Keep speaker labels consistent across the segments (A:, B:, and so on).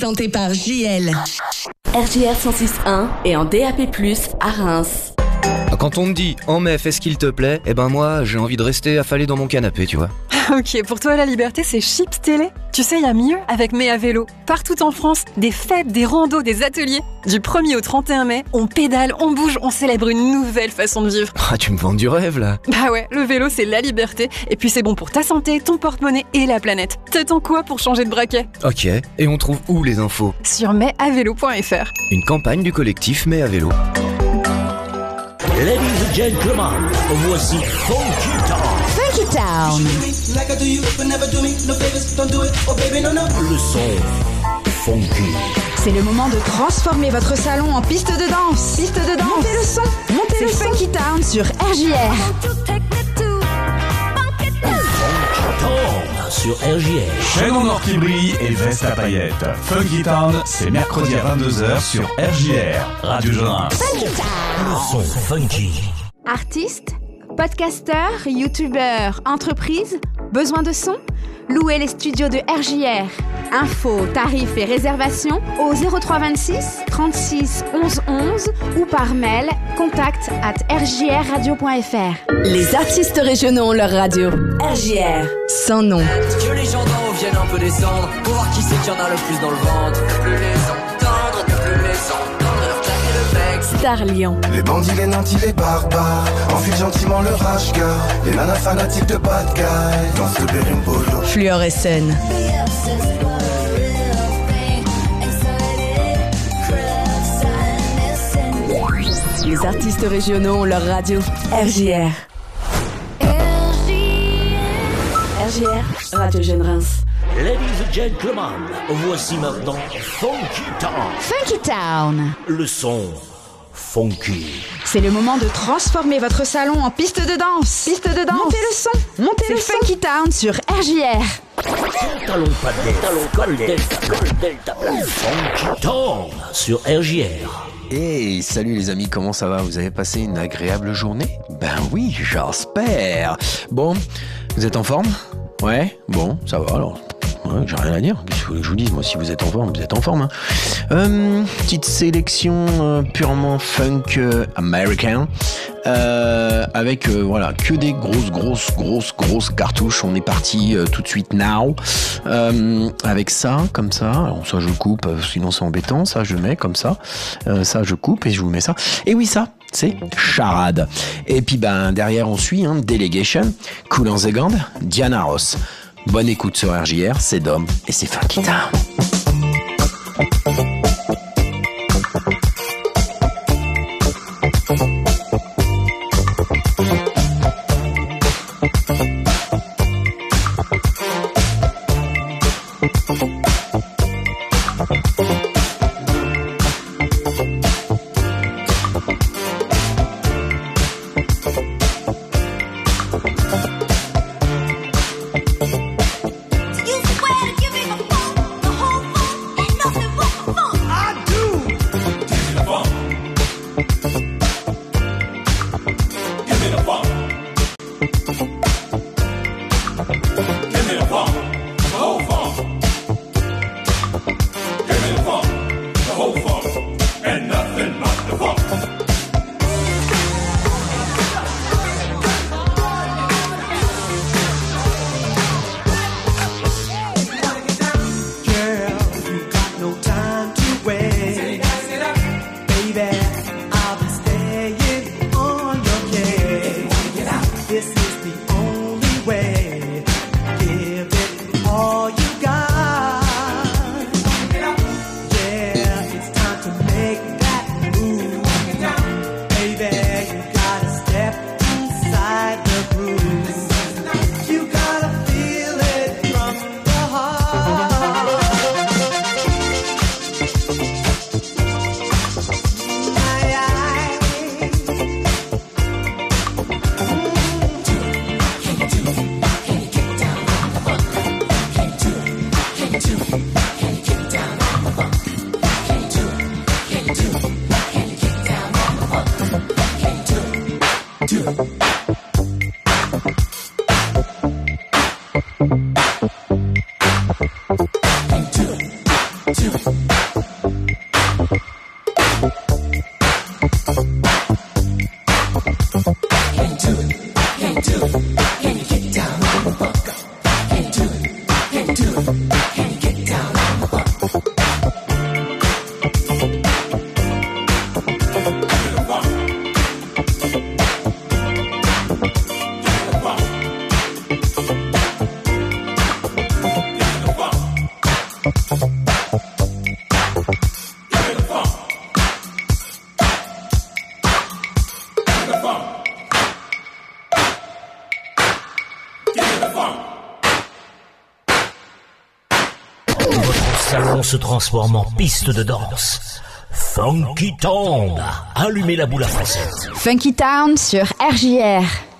A: présenté par JL.
B: RJR 106.1 et en DAB+, à Reims.
C: Quand on me dit « en mai, fais ce qu'il te plaît », eh ben moi, j'ai envie de rester affalé dans mon canapé, tu vois.
D: Ok, pour toi la liberté c'est Chips Télé. Tu sais, il y a mieux avec Mai à vélo. Partout en France, des fêtes, des randos, des ateliers. Du 1er au 31 mai, on pédale, on bouge, on célèbre une nouvelle façon de vivre.
C: Ah, tu me vends du rêve là.
D: Bah ouais, le vélo c'est la liberté. Et puis c'est bon pour ta santé, ton porte-monnaie et la planète. T'attends quoi pour changer de braquet ?
C: Ok, et on trouve où les infos ?
D: Sur maisavélo.fr.
C: Une campagne du collectif Mai à vélo.
E: Ladies and gentlemen, voici Funky Town.
F: Funky Town.
E: Le son funky.
F: C'est le moment de transformer votre salon en piste de danse. Piste de danse. Montez le son. Montez le son. Funky Town sur RJR.
E: Funky Town sur RJR.
G: Chaîne en or qui brille et veste à paillettes. Funky Town, c'est mercredi à 22h sur RJR, Radio Jeune Reims.
F: Funky Town.
E: Le son funky.
F: Artistes, podcasteurs, youtubeurs, entreprises, besoin de son ? Louez les studios de RJR. Infos, tarifs et réservations au 0326 36 11 11 ou par mail contact@rjrradio.fr.
B: Les artistes régionaux ont leur radio. RJR, sans nom.
H: Que les gens d'en haut viennent un peu descendre pour voir qui c'est qui en a le plus dans le ventre. Ne plus les entendre, ne plus les entendre, leur claquer le bec.
B: Star Lyon.
I: Les bandits, les nantis, les barbares enfilent gentiment le rage-cœur. Les nanas fanatiques de bad guy dansent le berimbolo.
A: Fluorescent.
B: Les artistes régionaux ont leur radio. RJR. RJR, Radio Jeune Reims.
E: Ladies and gentlemen, voici maintenant Funky Town.
F: Funky Town.
E: Le son funky.
F: C'est le moment de transformer votre salon en piste de danse. Piste de danse. Montez le son. Montez le son. Funky Town sur RJR.
E: Talon pas de col delta. Funky Town sur RJR.
J: Hey, salut les amis, comment ça va ? Vous avez passé une agréable journée ? Ben oui, j'espère. Bon, vous êtes en forme ? Ouais, bon, ça va alors. Ouais, j'ai rien à dire. Qu'est-ce que vous voulez que je vous dise ? Moi, si vous êtes en forme, vous êtes en forme. Hein. Petite sélection purement funk américain. Avec voilà que des grosses cartouches. On est parti tout de suite now avec ça comme ça. Alors ça je coupe, sinon c'est embêtant. Ça je mets comme ça. Ça je coupe et je vous mets ça. Et oui ça c'est Charade. Et puis ben derrière on suit Delegation, Kool and the Gang, Diana Ross. Bonne écoute sur RJR, c'est Dom et c'est Funky Town.
I: Two.
E: Se transforme en piste de danse. Funky Town, allumez la boule à facettes.
F: Funky Town sur RJR.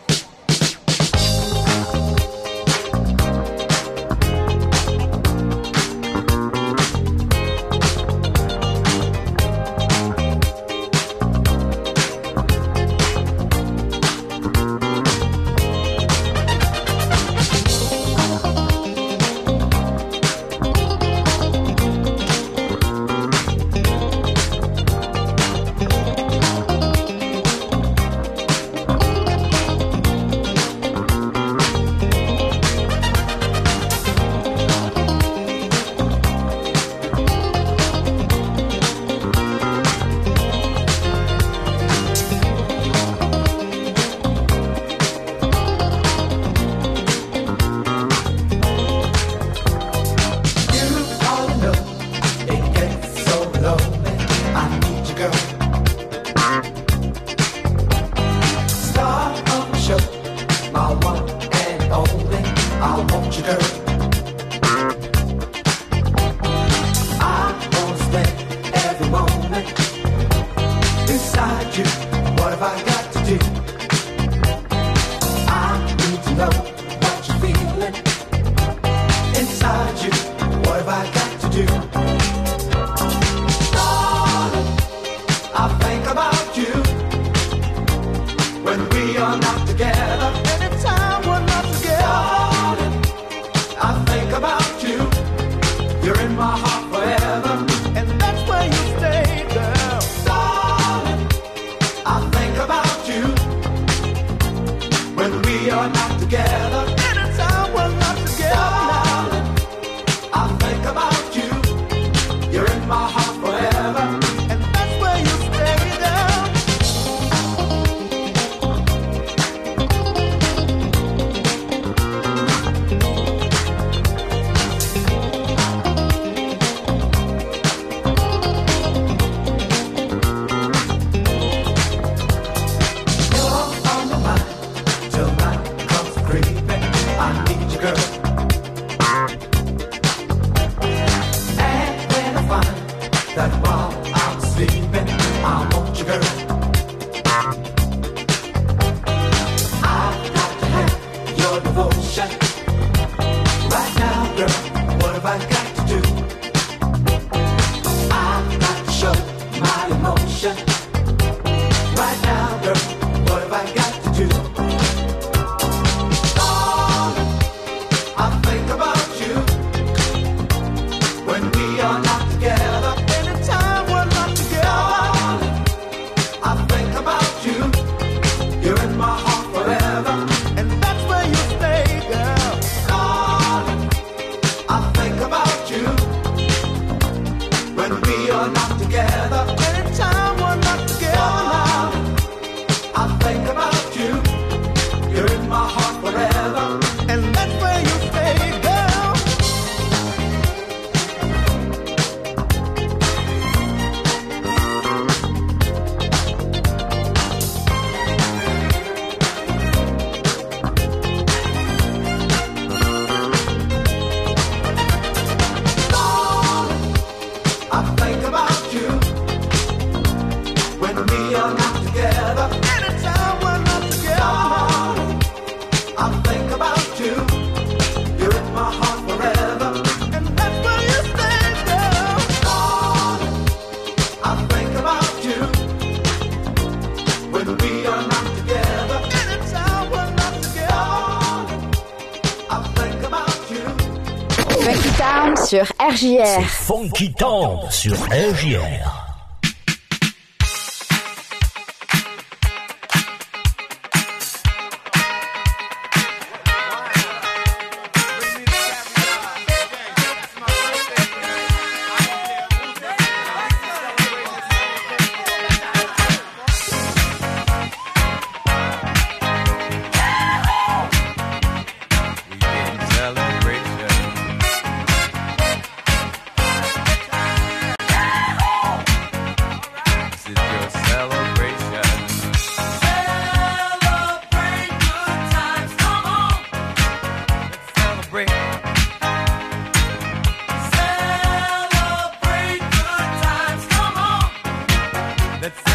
F: Sur RJR.
E: C'est Funky Town sur RJR.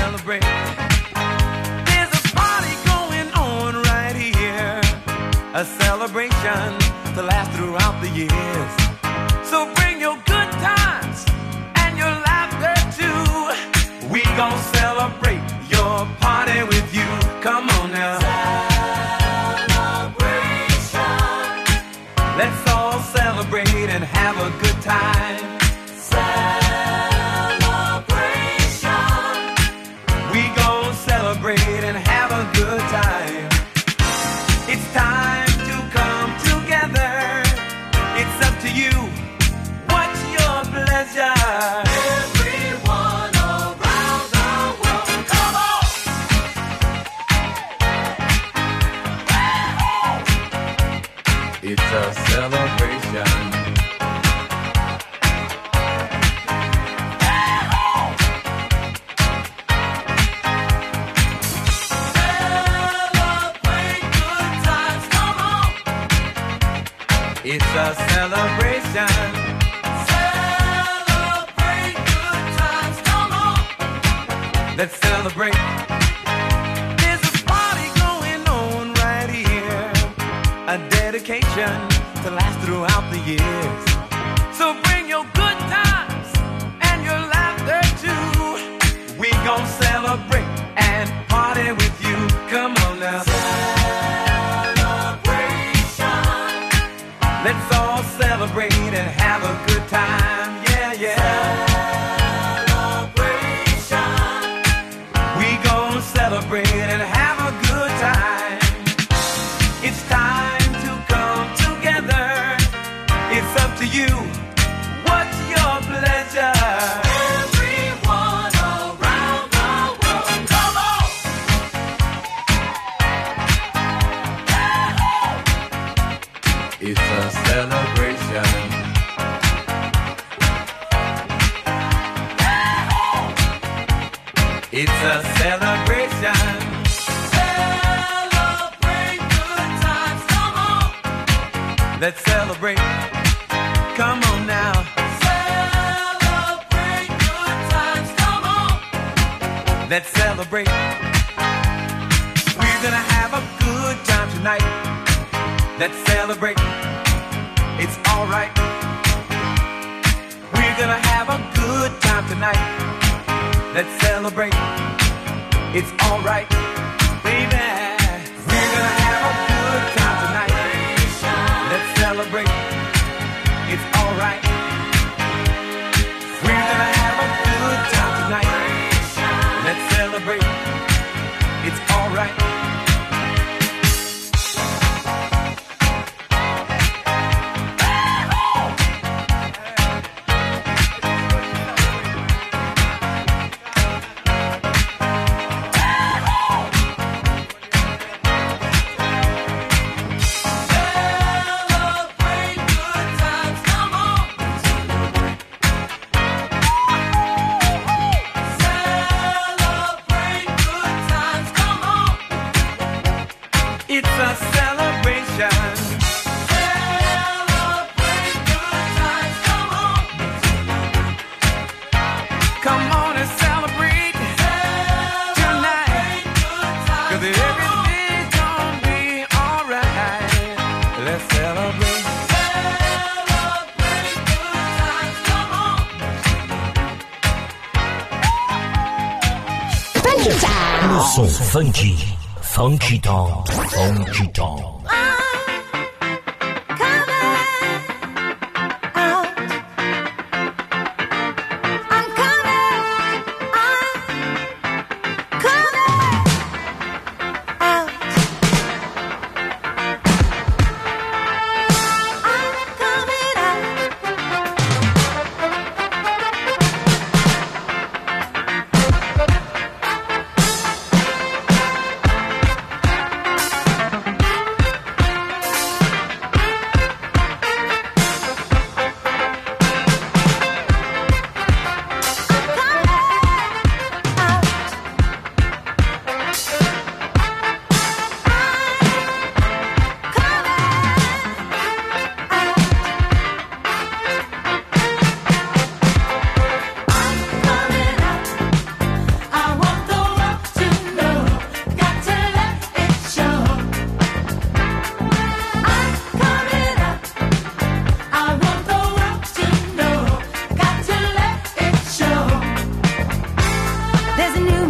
K: celebrate. There's a party going on right here, a celebration to last throughout the years. So bring your good times and your laughter too. We gon' celebrate your party with you. Come on now. Celebration. Let's all celebrate and have a good time. Celebration. We gon' celebrate and have a good time. It's time to come together. It's up to you. What's your pleasure? Everyone around the world, come on! It's a celebration. Celebrate good times, come on! It's a celebration. Celebrate good times, come on! Let's celebrate. There's a party going on right here, a dedication to last throughout the years. So bring your good times and your laughter too. We gon' celebrate and party with you. Come on now. Celebration. Let's all celebrate and have a good time. Yeah, yeah. Celebration. We gon' celebrate and have a good time. It's time to come together. It's up to you. What's your pleasure? Everyone around the world, come on! It's a celebration. It's a celebration. Celebrate good times, come on! Let's celebrate. Come on now. Celebrate good times, come on! Let's celebrate. We're gonna have a good time tonight. Let's celebrate. It's alright. We're gonna have a good time tonight. Let's celebrate. It's alright, baby. We're gonna have a good time tonight. Let's celebrate. It's alright. We're gonna have a good time tonight. Let's celebrate. It's alright.
E: Le son funky, funky town, funky town.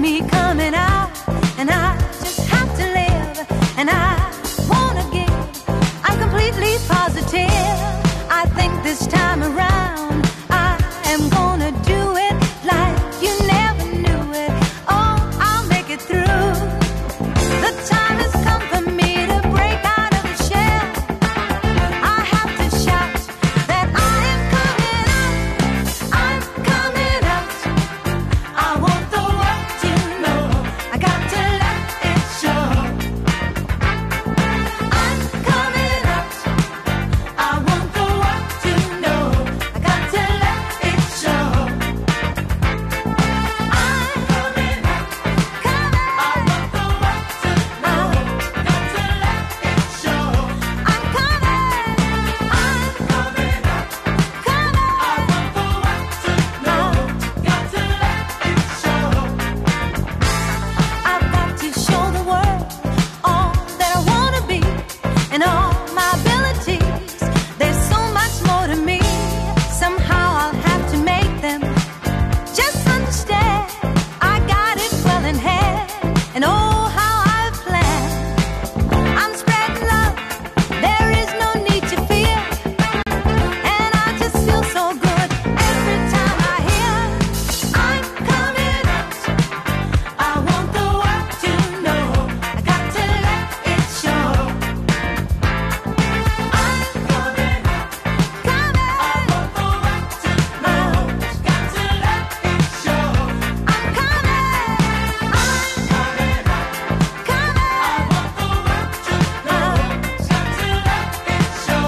L: me coming out, and I just have to live, and I wanna give. I'm completely positive. I think this time around I am gonna do it like you never knew it. Oh, I'll make it through. The time has come for me to break out of the shell. I have to shout that I am coming out. I'm coming out. I want the world to know. I got to let it show. I'm coming out. I want the world to know. I got to let it show. I'm coming out. I want the world to know. Got to let it show. I'm coming. I'm coming out. I want the world to know. Got to let it show. I've got to show the world all that I wanna be and all my abilities. There's so much more to me. Somehow I'll have to make them just understand. I got it well in hand, and oh, how I've planned. I'm spreading love. There is no need to fear, and I just feel so good every time I hear I'm coming out. I want the world to know. I got to let it show. I'm coming out. I want the world to know. Got to let it show. I'm coming. I'm coming out. I want the world to know. Got to let it show.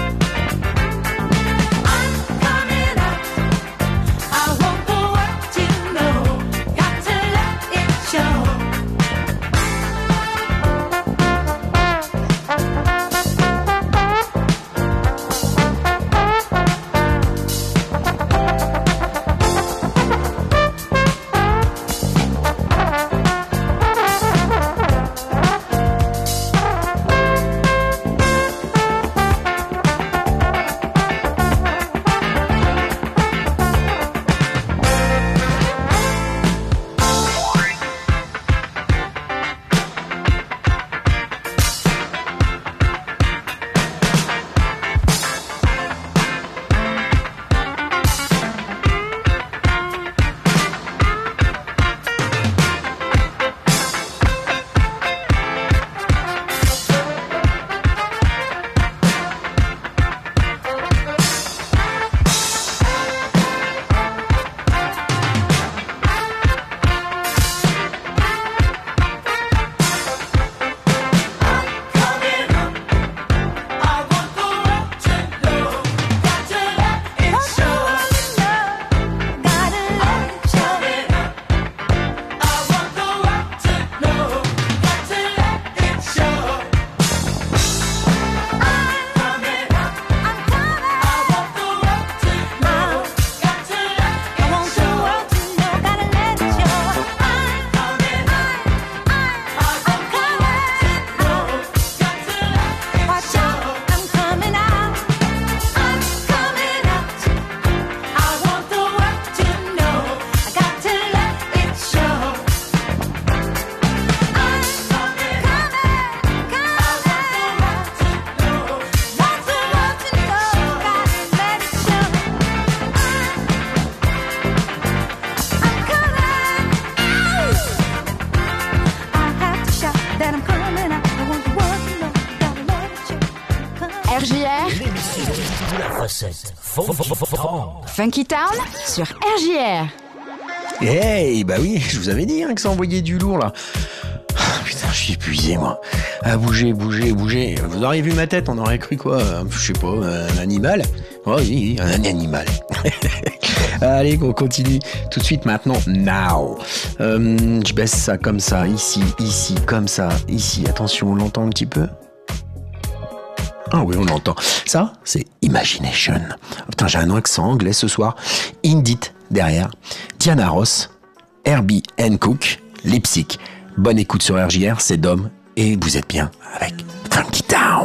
L: I'm coming out. I want the world to know. Got to let it show.
F: RJR,
E: L'émission de la recette.
F: Funky Town sur RJR.
J: Hey, bah oui, je vous avais dit que ça envoyait du lourd là. Putain, je suis épuisé moi. À bouger. Vous auriez vu ma tête, on aurait cru quoi? Je sais pas, un animal? Oh oui, un animal. Allez, on continue tout de suite maintenant. Now. Je baisse ça comme ça, ici, comme ça, ici. Attention, on l'entend un petit peu? Ah oui, on l'entend. Ça, c'est Imagination. Putain, j'ai un accent anglais ce soir. Indit derrière. Diana Ross, Herbie Hancock, Lipsic. Bonne écoute sur RJR, c'est Dom. Et vous êtes bien avec Funky Town.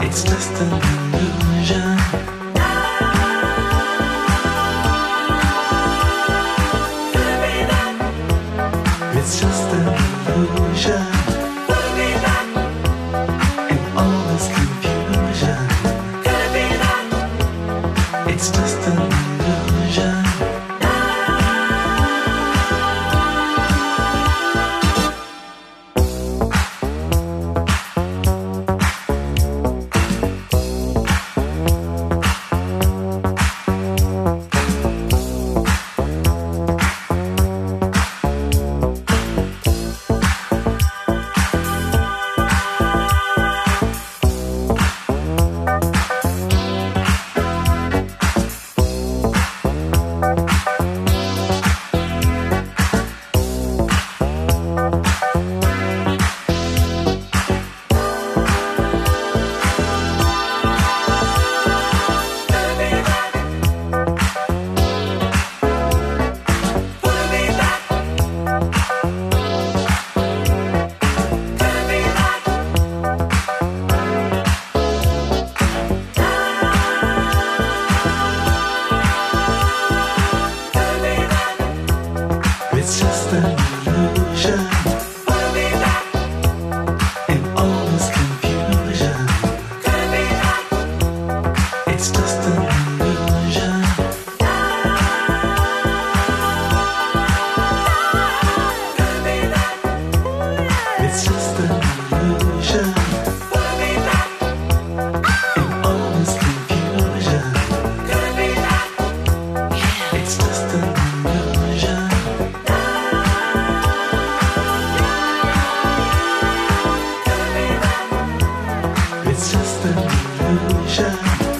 K: It's just an illusion. It's just an illusion. In all this confusion, it's just an illusion. It's just an illusion. In all this confusion, it's just an illusion. It's just an illusion. In all this confusion, it's just an illusion. It's just an illusion.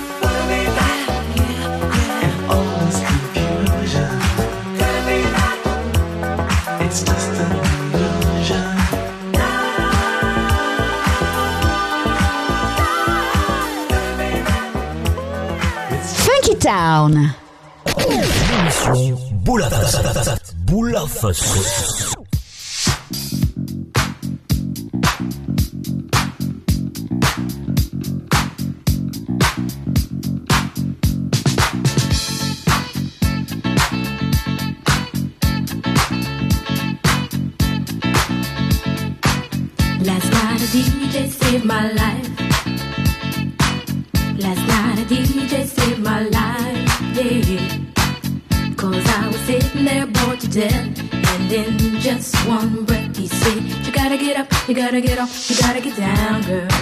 K: In all this confusion, it's just an illusion.
F: Funky Town.
E: L'émission Boulaface.
M: Last night a DJ saved my life. Last night a DJ saved my life, yeah. 'Cause I was sitting there bored to death, and in just one breath he said, you gotta get up, you gotta get off, you gotta get down, girl.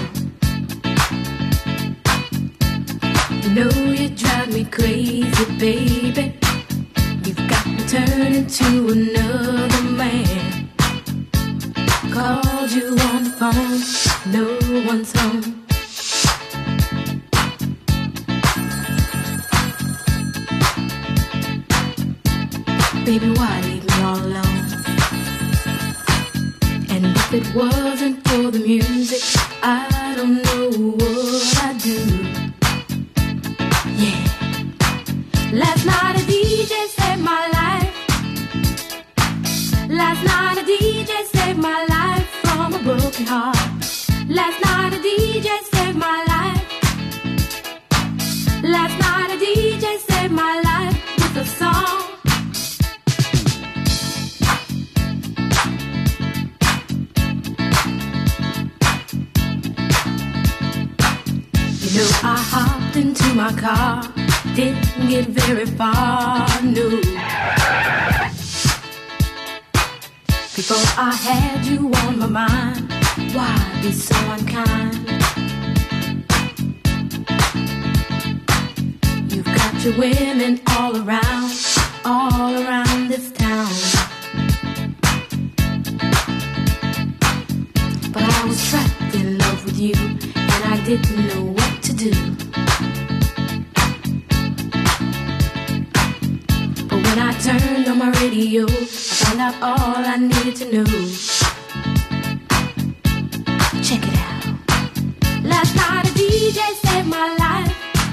M: You know you drive me crazy, baby. You've got me turning to another man. Called you on the phone, no one's home. Baby, why leave me all alone? And if it wasn't for the music, I don't know what I'd do. Yeah. Last night a DJ saved my life. Last night a DJ saved my life from a broken heart. Last night a DJ saved my life. Last night a DJ saved my life with a song. You know I hopped into my car, didn't get very far, no. Before I had you on my mind, why be so unkind? You've got your women all around this town. But I was trapped in love with you, and I didn't know what to do. But when I turned on my radio, I found out all I needed to know. Check it out. Last night a DJ saved my life.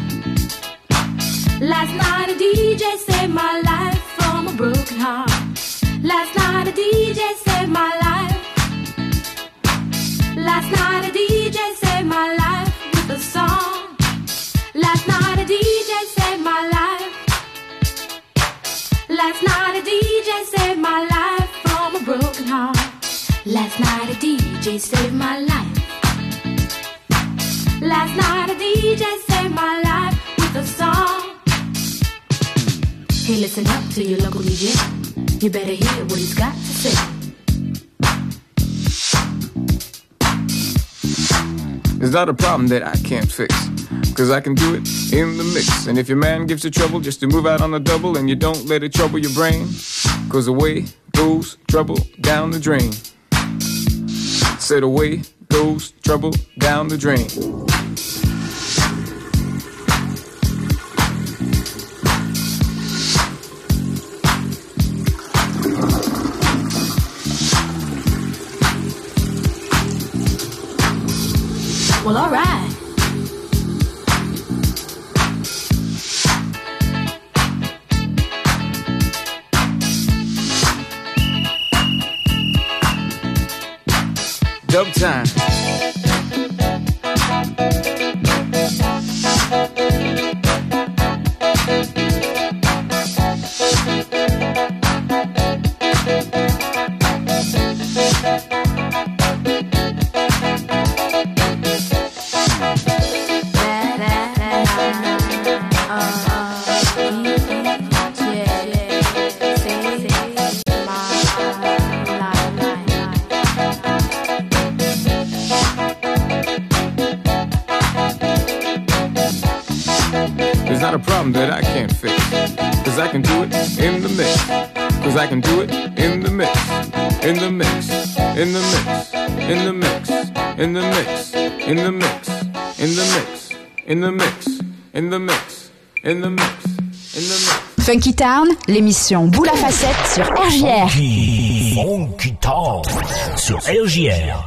M: Last night a DJ saved my life from a broken heart. Last night a DJ saved my life. Last night a DJ saved my life with a song. Last night a DJ saved my life. Last night a DJ saved my life with a song. Hey, listen up to your local DJ. You better hear what he's got to say.
N: It's not a problem that I can't fix, 'cause I can do it in the mix. And if your man gives you trouble just to move out on the double, and you don't let it trouble your brain, 'cause away goes trouble down the drain. Said away goes trouble down the drain.
M: Well, all right.
N: Dub time. Not a problem that I can't fix, 'cause I can do it in the mix. 'Cause I can do it in the mix. In the mix. In the mix. In the mix. In the mix. In the mix. In the mix. In the mix. In the mix. In the mix. In the mix.
F: Funky Town, l'émission Boule à facettes sur RJR.
E: Funky Town sur RJR.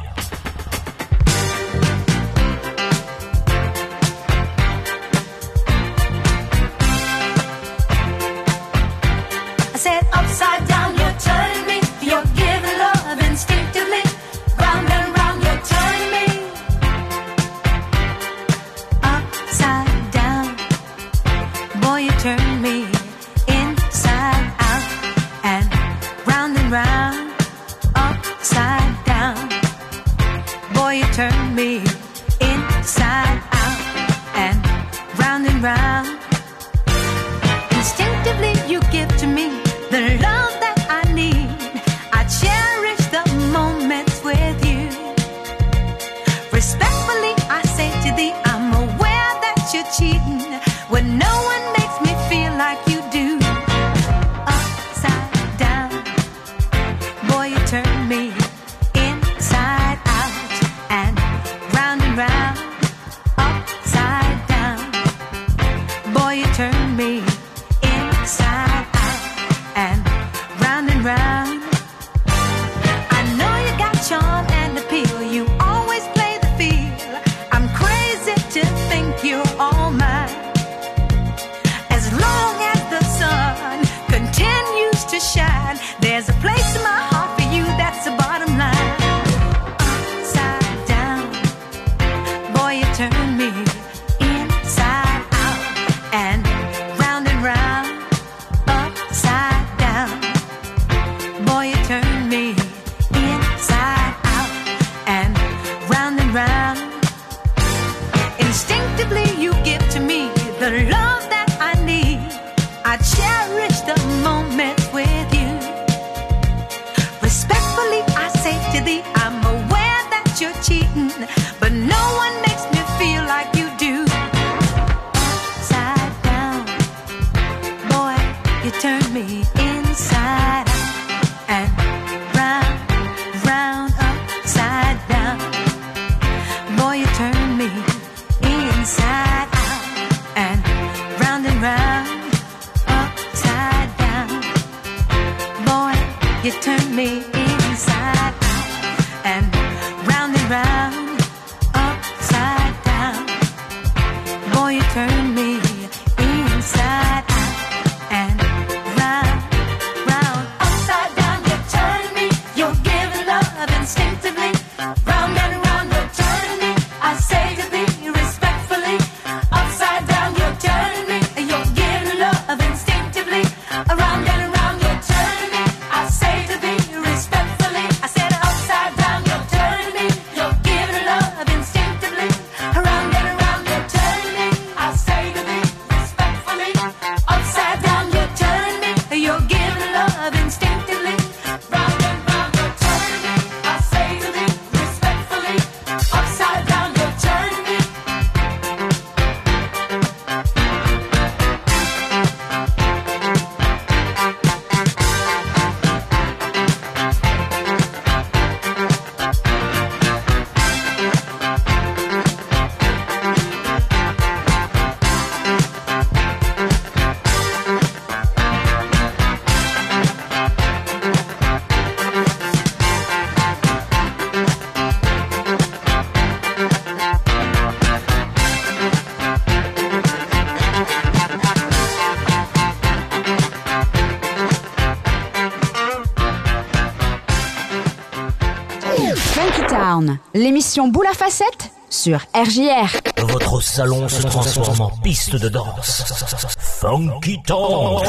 L: Around and around, you're turning me. I say to thee, respect.
F: Town, l'émission Boule à facettes sur RJR.
E: Votre salon se transforme en piste de danse. Funky Town.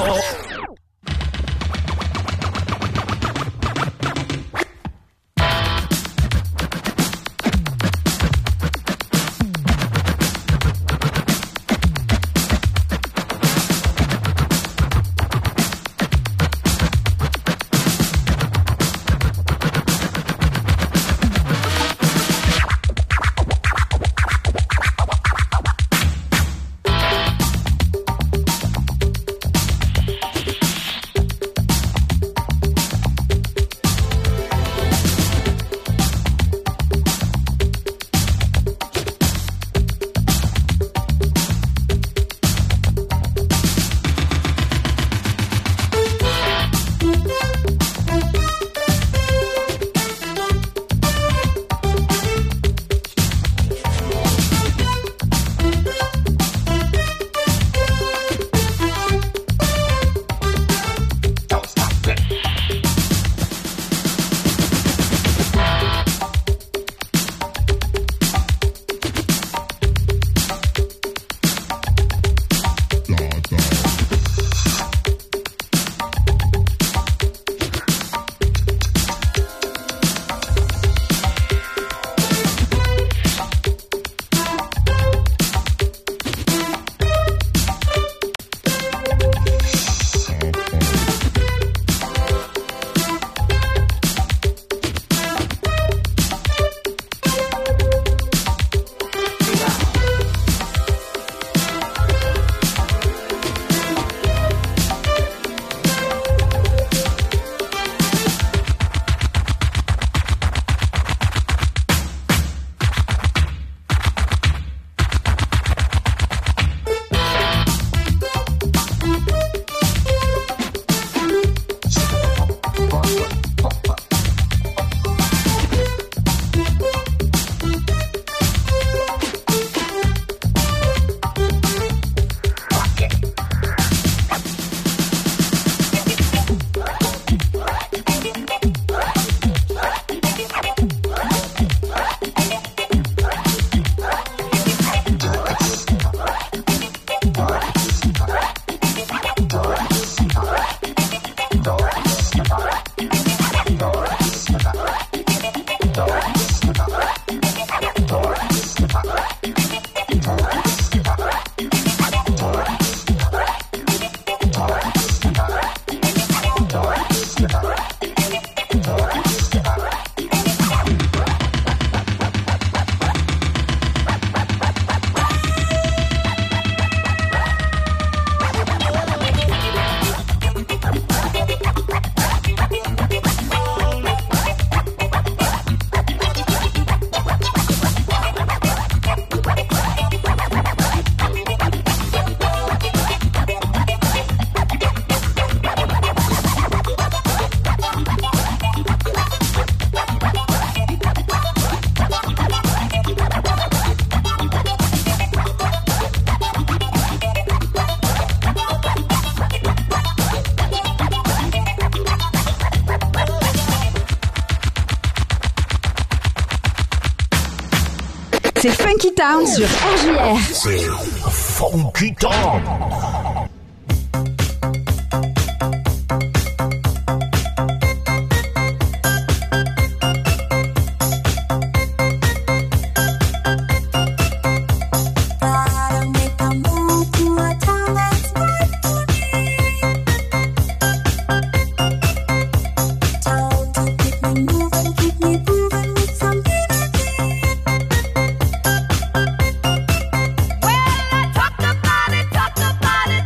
F: C'est Funky Town sur RJR.
E: C'est Funky Town.
L: Talk about it.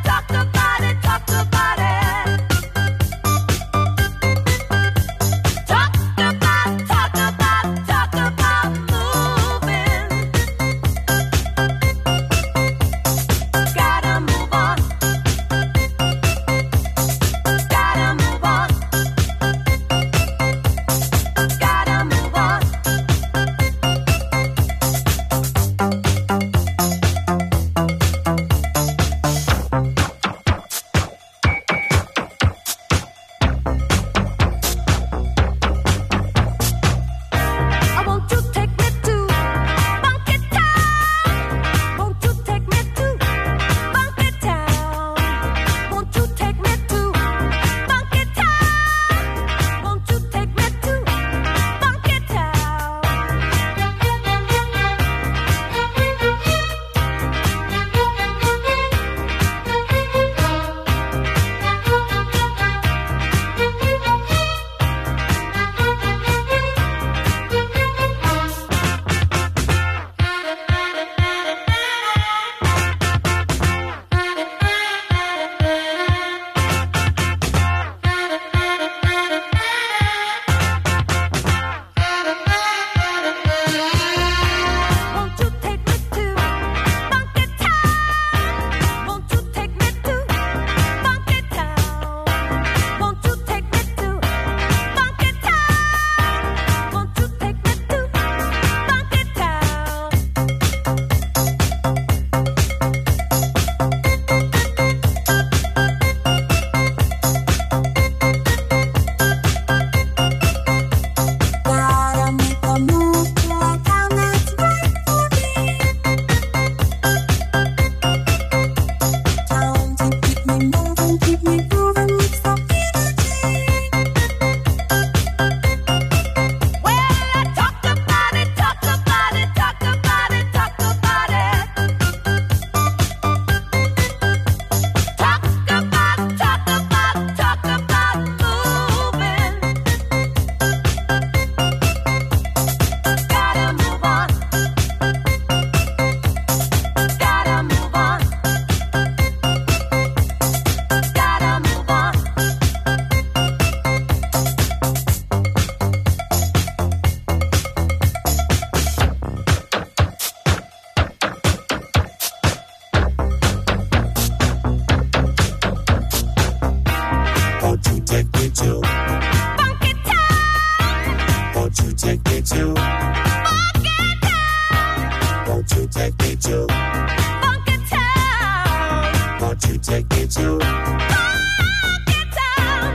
I: Won't you take me to Funky Town? Won't you take me to Funky Town?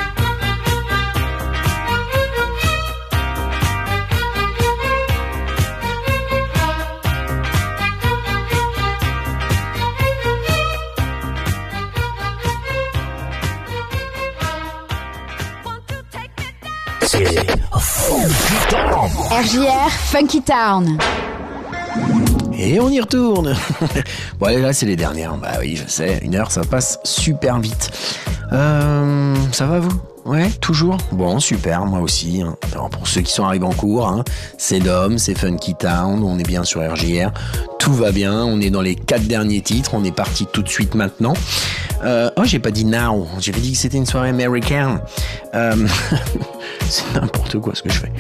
E: C'est Funky Town.
F: RJR Funky Town.
J: Et on y retourne. Bon, allez, là, c'est les dernières. Bah oui, je sais, 1 heure, ça passe super vite. Ça va, vous? Ouais, toujours? Bon, super, moi aussi. Hein. Alors, pour ceux qui sont arrivés en cours, hein, c'est Dom, c'est Funky Town, on est bien sur RJR. Tout va bien, on est dans les 4 derniers titres, on est parti tout de suite maintenant. Oh, j'ai pas dit now, j'avais dit que c'était une soirée américaine. C'est n'importe quoi ce que je fais.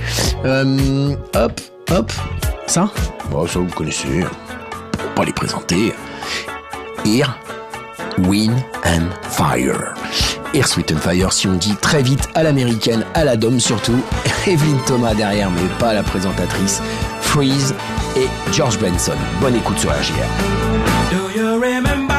J: Hop, ça? Bon, ça vous connaissez. Pour pas les présenter. Ear, Wind and Fire. Ear, Sweet and Fire, si on dit très vite à l'américaine, à la Dom surtout. Evelyn Thomas derrière, mais pas la présentatrice. Freeze et George Benson. Bonne écoute sur RJR.
K: Do you remember?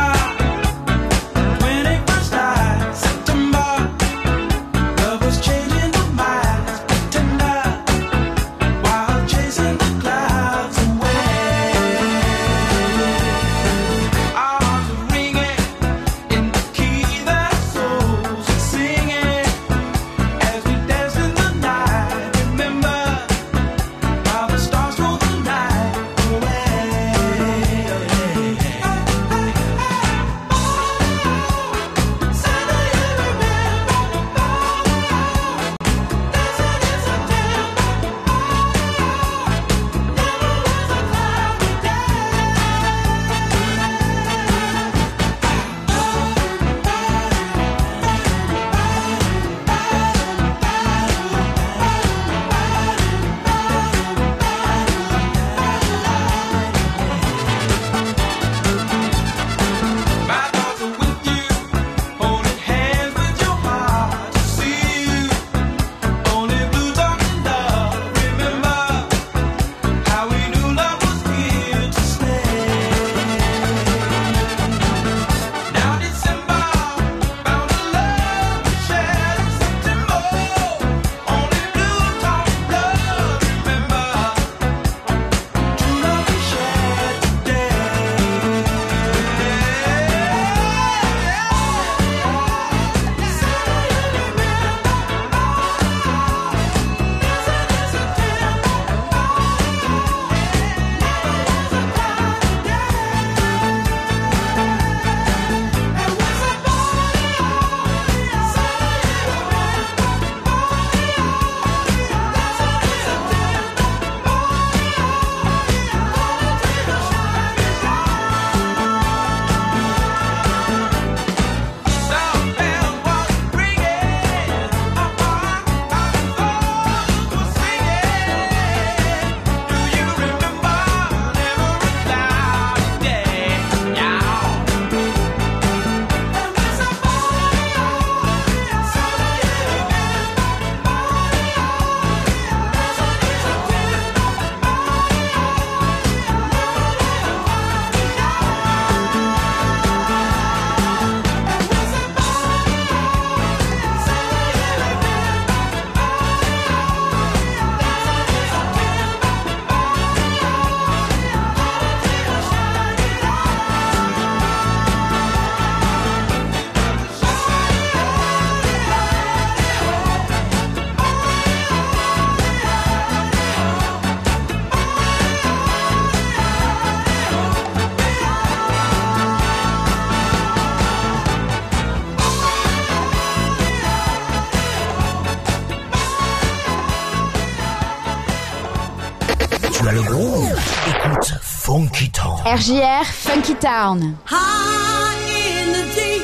E: Tu as le groove. Écoute Funky Town.
F: RJR Funky Town.
L: High in the deep,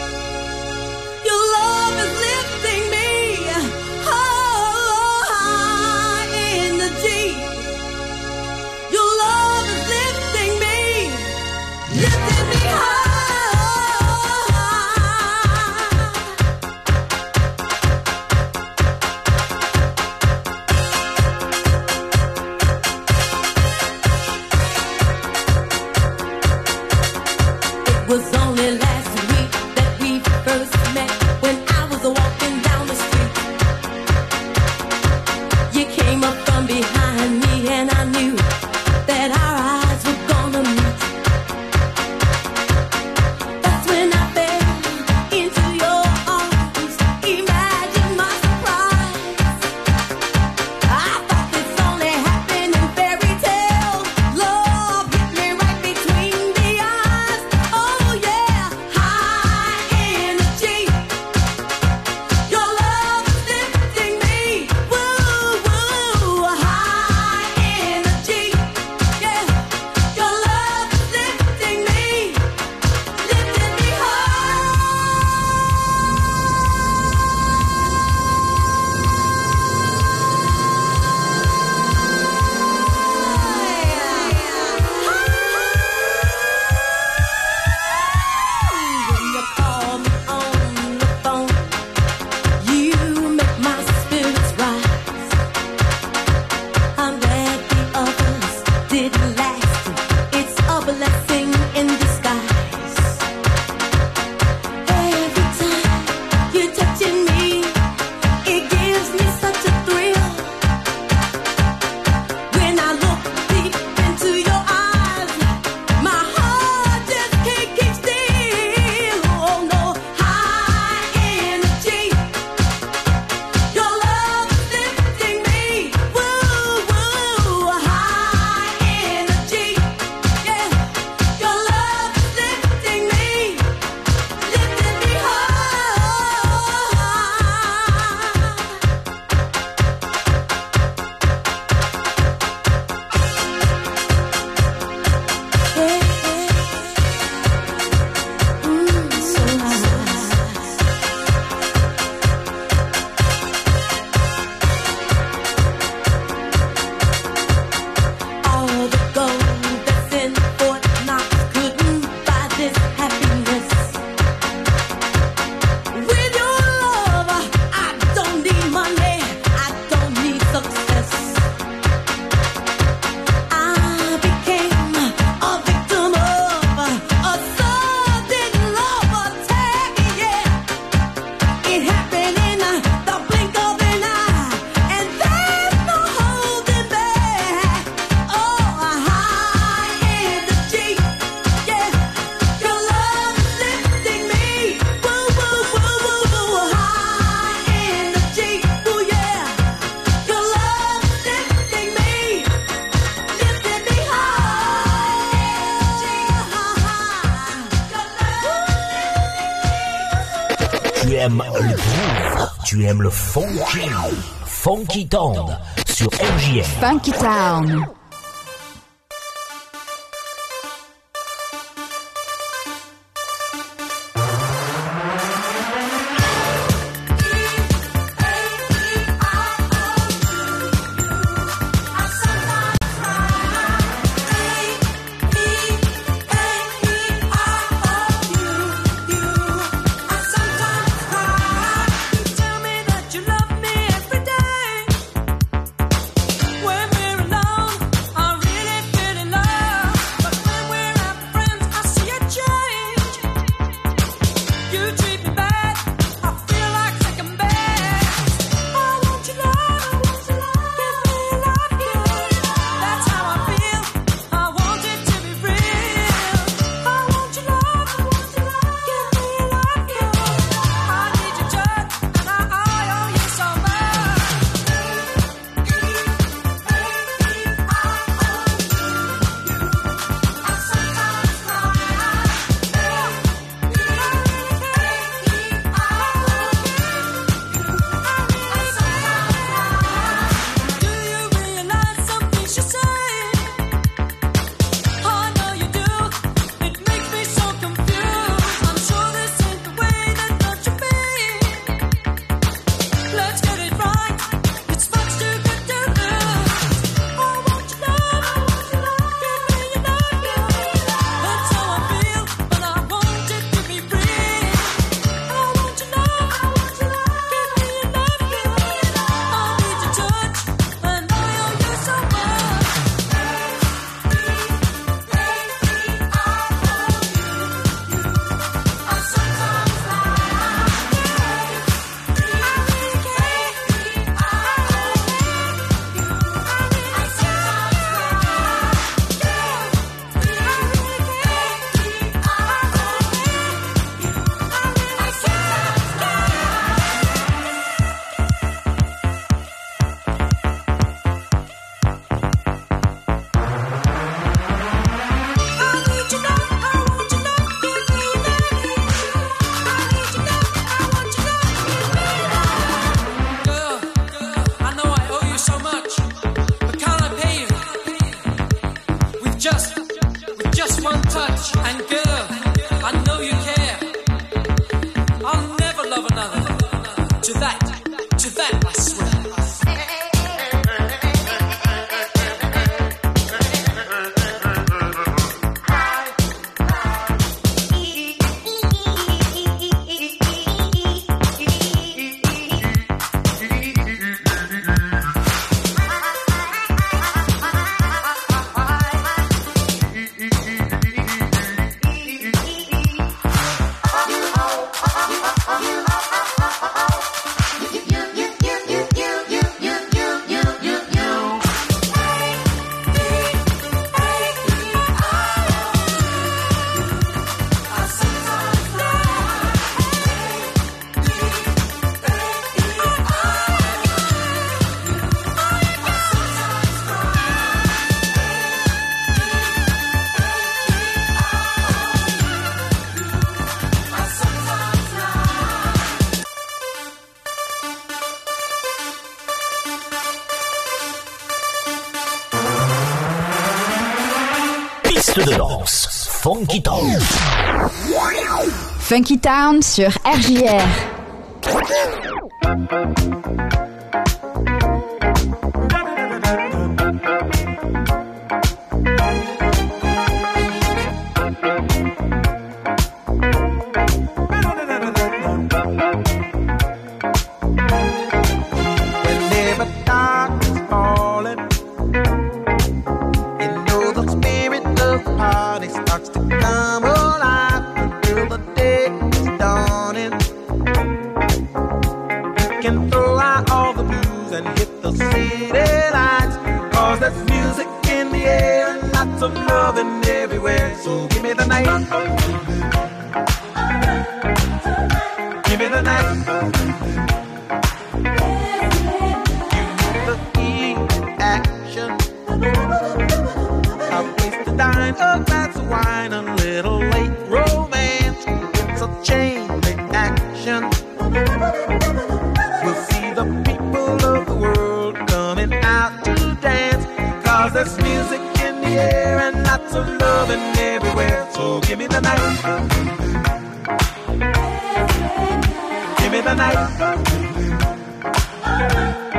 L: your love is lifting me. Oh, high in the deep, your love is lifting me, lifting me high. was only last week that we first met when I was walking down the street. You came up from behind me and I knew that our eyes were gonna meet. That's when I fell into your arms. Imagine my surprise. I thought this only happened in fairy tales. Love hit me right between the eyes. Oh yeah, high energy. Your love is lifting me. Woo woo, high energy. Yeah, your love is lifting me, lifting me When you call me on the phone, you make my spirits rise. I'm glad the others didn't last. It's a blessing in disguise. Every time you're touching me, it gives me such a thrill. When I look deep into your eyes, my heart just can't keep still. Oh no, high energy. Your love is lifting me. Woo woo, high energy. Yeah, your love is lifting me, lifting me so all the gold that's in Fort Knox couldn't buy this happiness. With your love, I don't need money, I don't need success. I became a victim of a sudden love attack. Yeah, it happened in the blink of an eye, and there's no holding back. Oh, high energy. Yeah, your love is lifting me. Woo woo woo woo woo. High energy. Ooh yeah, your love is lifting me, lifting me
E: Tu aimes le groove, tu aimes le funky. Funky Town sur RJR.
F: Funky Town.
L: Tell me that you love me every day. When we're alone,
H: touch and girl, I know you care. I'll never love another. To that I swear.
E: Piste de danse, Funky Town.
F: Funky Town sur RJR.
I: Give me the night.